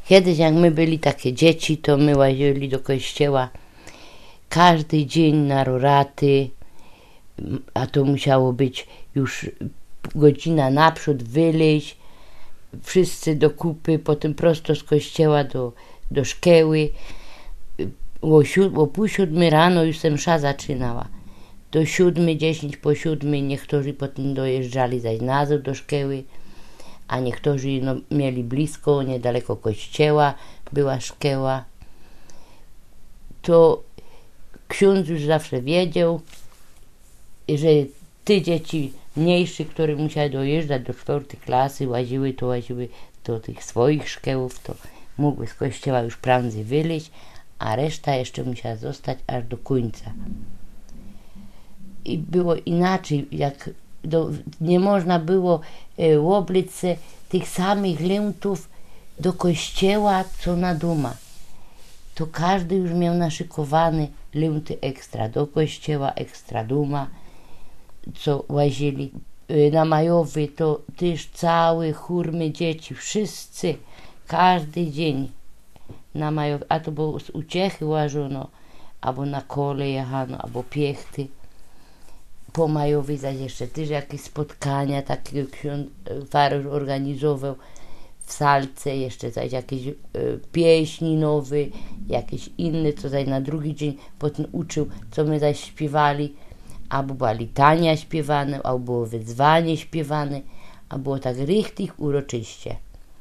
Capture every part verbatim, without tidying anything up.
Kiedyś jak my byli takie dzieci, to my łazili do kościoła każdy dzień na roraty, a to musiało być już godzina naprzód, wyleźć, wszyscy do kupy, potem prosto z kościoła do, do szkoły. O, siód, o pół siódmy rano już się msza zaczynała. Do siódmy, dziesięć po siódmej niektórzy potem dojeżdżali zaś nazad do szkoły, a niektórzy no, mieli blisko, niedaleko kościoła była szkoła. To ksiądz już zawsze wiedział, że te dzieci mniejsze, które musiały dojeżdżać do czwartej klasy, łaziły, to łaziły do tych swoich szkołów, to mogły z kościoła już prędzej wyleźć, a reszta jeszcze musiała zostać aż do końca. I było inaczej, jak do, nie można było e, łoblić se tych samych lętów do kościoła, co na doma. To każdy już miał naszykowane lęty ekstra do kościoła, ekstra duma, co łazili. E, na majowy to też całe chórmy dzieci, wszyscy, każdy dzień na majowy, a to było z uciechy łażono, albo na kole jechano, albo piechty. Po majowej zaś jeszcze też jakieś spotkania, takie ksiądz Farosz organizował w salce, jeszcze zaś jakieś e, pieśni nowe, jakieś inne, co zaś na drugi dzień potem uczył, co my zaś śpiewali, albo była litania śpiewane, albo było wyzwanie śpiewane, a było tak richtig uroczyście.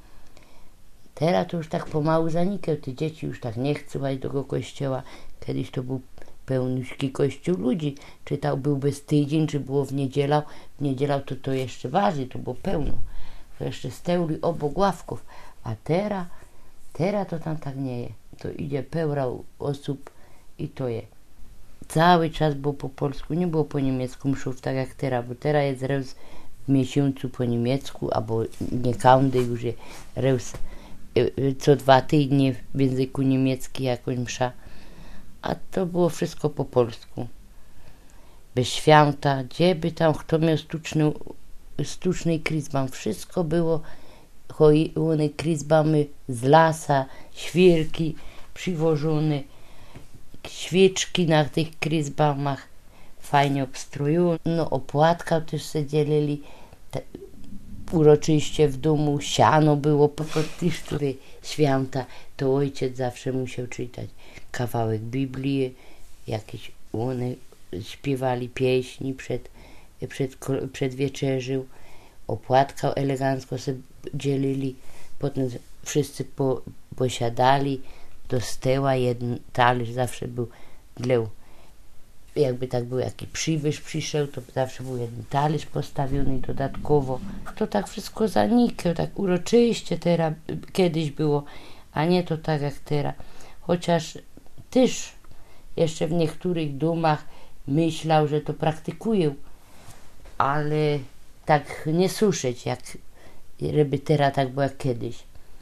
Teraz to już tak pomału zanikają, te dzieci już tak nie chcą iść do tego kościoła. Kiedyś to był pełniuśki kościół ludzi, czy to był bez tydzień, czy było w niedzielę, w niedzielę to to jeszcze waży, to było pełno, to jeszcze steuli obok ławków, a teraz, teraz to tam tak nie je, to idzie pełna osób i to je. Cały czas było po polsku, nie było po niemiecku mszów, tak jak teraz, bo teraz jest raz w miesiącu po niemiecku, albo nie każdy już jest raz co dwa tygodnie w języku niemieckim jakąś msza. A to było wszystko po polsku. Bez święta, gdzie by tam kto miał sztuczny, sztuczny krizbam. Wszystko było one krizbamy z lasa, świerki przywożone, świeczki na tych krizbamach fajnie obstrojowane. No opłatka też się dzielili. Te, uroczyście w domu siano było po podtyszczowie święta, to ojciec zawsze musiał czytać kawałek Biblii, jakieś one śpiewali pieśni przed, przed, przed wieczerzą, opłatkę elegancko sobie dzielili, potem wszyscy po, posiadali do stoła, jeden talerz zawsze był dla, jakby tak był jaki przybysz przyszedł, to zawsze był jeden talerz postawiony dodatkowo. To tak wszystko zanikało, tak uroczyście teraz, kiedyś było, a nie to tak jak teraz. Chociaż też jeszcze w niektórych domach myślał, że to praktykują, ale tak nie słyszeć, jak żeby teraz tak było jak kiedyś.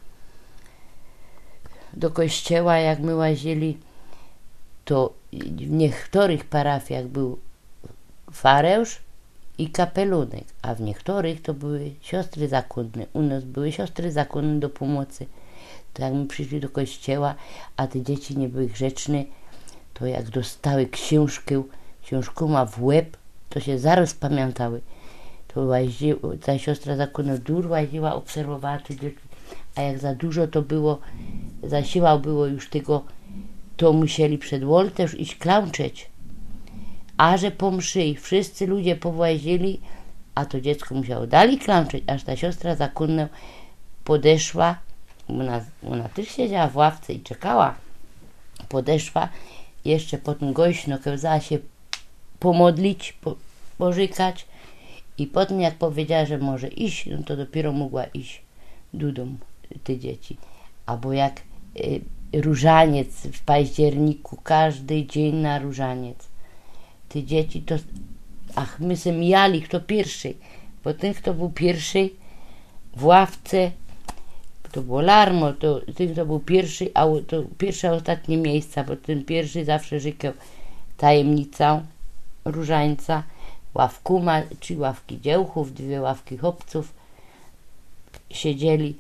Do kościoła jak my łazili, to w niektórych parafiach był farełż i kapelunek, a w niektórych to były siostry zakonne. U nas były siostry zakonne do pomocy. To jak my przyszli do kościoła, a te dzieci nie były grzeczne, to jak dostały książkę, książkę ma w łeb, to się zaraz pamiętały. To łazi, ta siostra zakonna dur łaziła, obserwowała te dzieci, a jak za dużo to było, za siła było już tego, to musieli przed ołtarz iść klęczeć. A że po mszy wszyscy ludzie powłazili, a to dziecko musiało dalej klęczeć, aż ta siostra zakonna podeszła, ona, ona też siedziała w ławce i czekała, podeszła, jeszcze potem głośno kazała się pomodlić, po, pożykać i potem jak powiedziała, że może iść, no to dopiero mogła iść do domu te dzieci. Albo jak y, różaniec w październiku, każdy dzień na różaniec. Te dzieci to, ach, my se mijali, kto pierwszy, bo ten, kto był pierwszy w ławce, to było larmo, to ten, kto był pierwszy, a to pierwsze, a ostatnie miejsca, bo ten pierwszy zawsze żykał tajemnicą różańca, ławkuma, trzy ławki dziełchów, dwie ławki chłopców siedzieli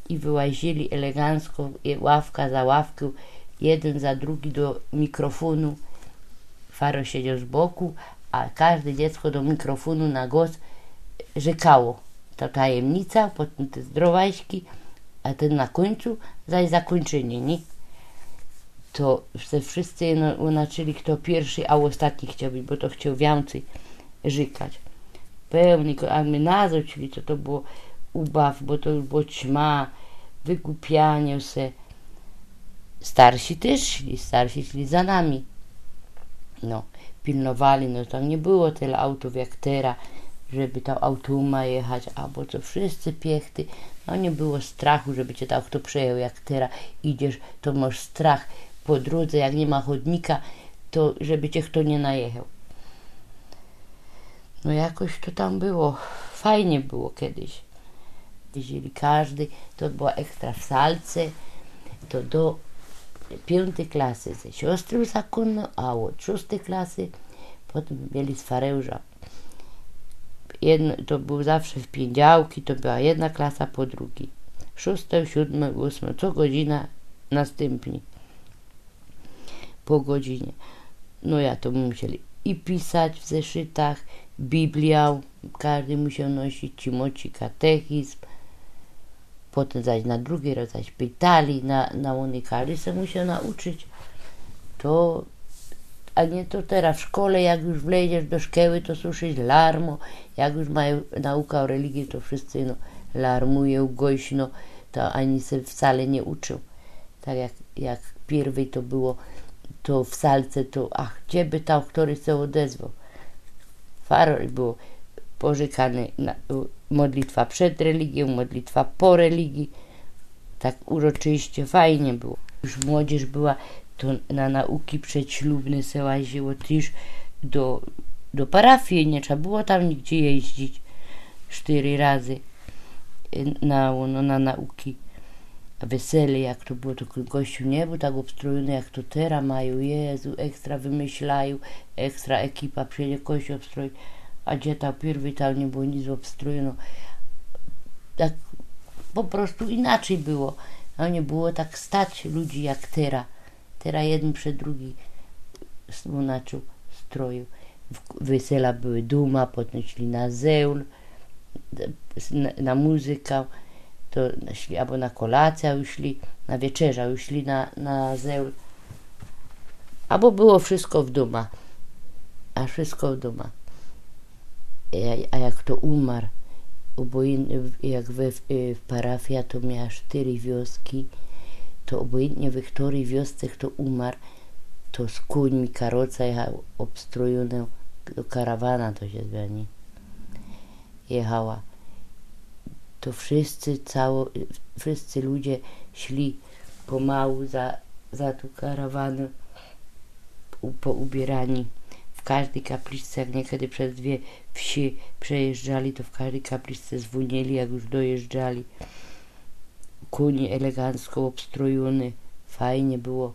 i wyłazili elegancko, ławka za ławką, jeden za drugi do mikrofonu. Faro siedział z boku, a każde dziecko do mikrofonu na głos rzekało. To tajemnica, potem te zdrowaśki, a ten na końcu zaś zakończenie, nie? To wszyscy unaczyli, kto pierwszy, a ostatni chciał być, bo to chciał więcej żykać. Pełny, a my nazwał, czyli to, to było ubaw, bo to już było ćma, wykupianie se. Starsi też szli, starsi szli za nami. No, pilnowali, no tam nie było tyle autów jak teraz, żeby tam automa jechać, albo co wszyscy piechty. No nie było strachu, żeby cię tam kto przejął, jak teraz idziesz, to masz strach po drodze, jak nie ma chodnika, to żeby cię kto nie najechał. No jakoś to tam było, fajnie było kiedyś. Jeździli każdy, to była ekstra w salce, to do piątej klasy ze siostrą zakonną, a od szóstej klasy potem mieli z Farełża. Jedno, to był zawsze w pięćdziałki, to była jedna klasa po drugiej. Szóstą, siódmą, ósmą, co godzina następnie. Po godzinie. No ja to musieli i pisać w zeszytach, Biblię, każdy musiał nosić, cimoci katechizm. Potem zaś na drugi raz zaś pytali, na, na unikali się musiał nauczyć. To, a nie to teraz w szkole, jak już wleziesz do szkoły, to słyszysz larmo. Jak już mają nauka o religii, to wszyscy no, larmują głośno, to ani się wcale nie uczą. Tak jak, jak pierwej to było, to w salce, to ach, gdzie by tam, który się odezwał. Faro było pożykane na, modlitwa przed religią, modlitwa po religii. Tak uroczyście, fajnie było. Już młodzież była, to na nauki przedślubne se łaziło też do, do parafii, nie trzeba było tam nigdzie jeździć cztery razy na, no, na nauki. A wesele, jak to było, to kościół nie był tak obstrojony, jak to teraz mają. Jezu, ekstra wymyślają, ekstra ekipa przyjedzie kościół obstroić, a gdzie tam pierwej tam nie było nic obstrojone. Tak po prostu inaczej było. No nie było tak stać ludzi jak teraz. Teraz jeden przed drugi znaczył stroju. Wesela były duma, potem szli na zeul, na, na muzykę, to szli albo na kolację już szli, na wieczerza już szli na, na zeul. Albo było wszystko w duma. A wszystko w duma. A, a jak kto umarł, obojętnie, jak we, w, w parafia to miała cztery wioski, to obojętnie w której wiosce kto umarł, to z końmi karoca jechała obstrojona do karawana, to się zmieni. Jechała. To wszyscy, cało, wszyscy ludzie szli pomału za, za tą karawanę, poubierani. W każdej kapliczce, jak niekiedy przez dwie wsi przejeżdżali, to w każdej kapliczce zwolnili, jak już dojeżdżali. Konie elegancko obstrojone, fajnie było.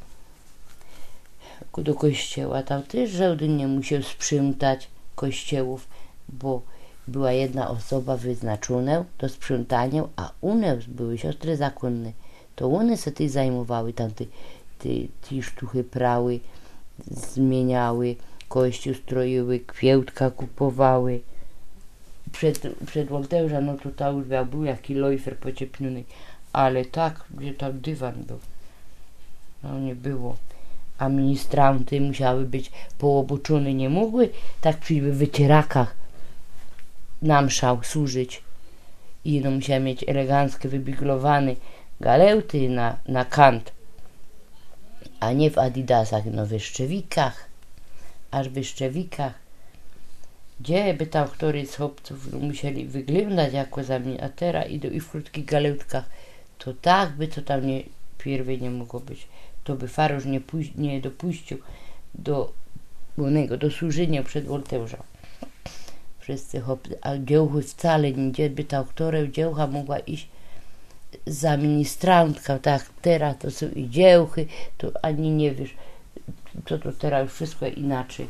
Do kościoła tam też żaden nie musiał sprzątać kościołów, bo była jedna osoba wyznaczona do sprzątania, a one były siostry zakonne. To one się tym zajmowały, tam te, te, te sztuchy prały, zmieniały, kościół stroiły, kwiełtka kupowały. Przed, przed ołtarza, no to tam już był jaki lojfer pociepniony, ale tak, gdzie tam dywan był. No nie było. A ministranty musiały być poobuczone, nie mogły tak przy wycierakach na mszał służyć. I no musiały mieć eleganckie, wybiglowane galeuty na, na kant, a nie w adidasach, no w szczewikach, aż w szczewikach. Gdzie by tam któryś z chłopców musieli wyglądać jako za mnie, a teraz idą i w krótkich galeutkach, to tak by to tam nie, pierwej nie mogło być. To by faroż nie, puś- nie dopuścił do onego, do służenia przed ołtarzem. Wszyscy chłopcy, a dziełchy wcale nie, by ta, która dziełcha mogła iść za ministrantką, tak, teraz to są i dziełchy, to ani nie wiesz, to, to teraz już wszystko inaczej.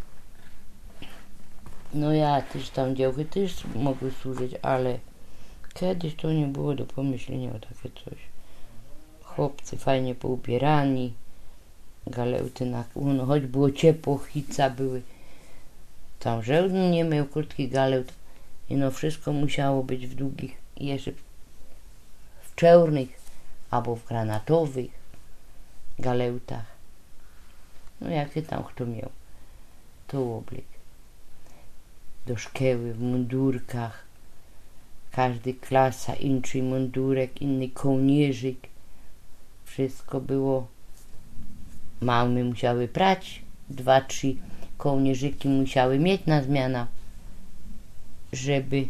No ja też tam dziełchy też mogły służyć, ale Kiedyś to nie było do pomyślenia o takie coś. Chłopcy fajnie poubierani, galeuty na... No, choć było ciepło, hica były. Tam żaden nie miał krótkich galeut. I no wszystko musiało być w długich, jeszcze w czernych albo w granatowych galeutach. No jakie tam kto miał, to oblik. Do szkoły w mundurkach. Każdy klasa, inny mundurek, inny kołnierzyk. Wszystko było. Mamy musiały prać. Dwa, trzy kołnierzyki musiały mieć na zmianę, żeby,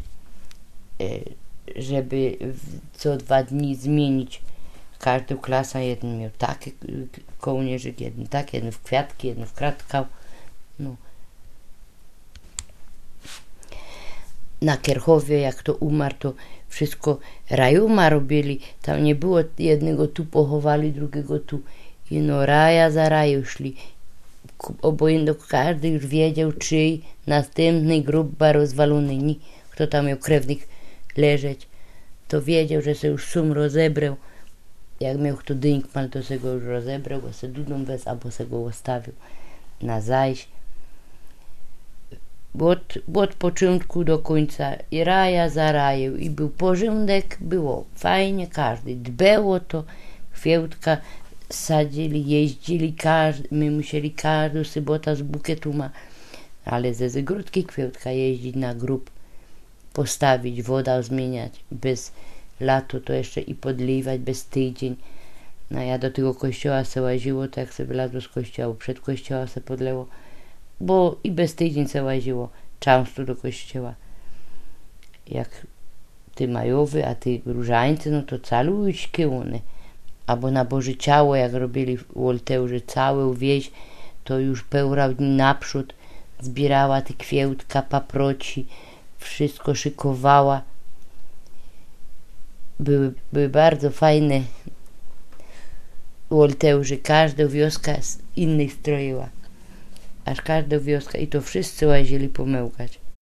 żeby co dwa dni zmienić. Każda klasa, jeden miał taki kołnierzyk, jeden tak, jeden w kwiatki, jeden w kratkał. No. Na Kierchowie, jak to umarł, to wszystko rajuma robili. Tam nie było jednego tu pochowali, drugiego tu. I no raja za raju szli. Obojętnie każdy już wiedział, czyj następny grób był rozwalony. Kto tam miał krewnych leżeć, to wiedział, że się już sum rozebrał. Jak miał kto dynkmal, to się go już rozebrał, bo se dudą wez, albo se go ostawił na zajść. Od, od początku do końca i raja za rajem i był porządek, było fajnie, każdy dbał o to, kwiatka sadzili, jeździli, każdy, my musieli każdą sobotę z bukietu ma, ale ze zagródki kwiatka jeździć na grób, postawić, woda zmieniać, bez lato to jeszcze i podliwać, bez tydzień. No ja do tego kościoła se łaziło, tak jak sobie wylazło z kościoła, przed kościoła se podleło, bo i bez tydzień se łaziło często do kościoła. Jak ty majowy, a ty różańcy, no to caluśkie one. Albo na Boże Ciało, jak robili w Wolteurze całą wieś, to już pełra dni naprzód zbierała te kwiatka, paproci, wszystko szykowała. Były, były bardzo fajne Wolteurze, każda wioska z innych stroiła. Aż każda wioska i to wszyscy łazili pomyłkać.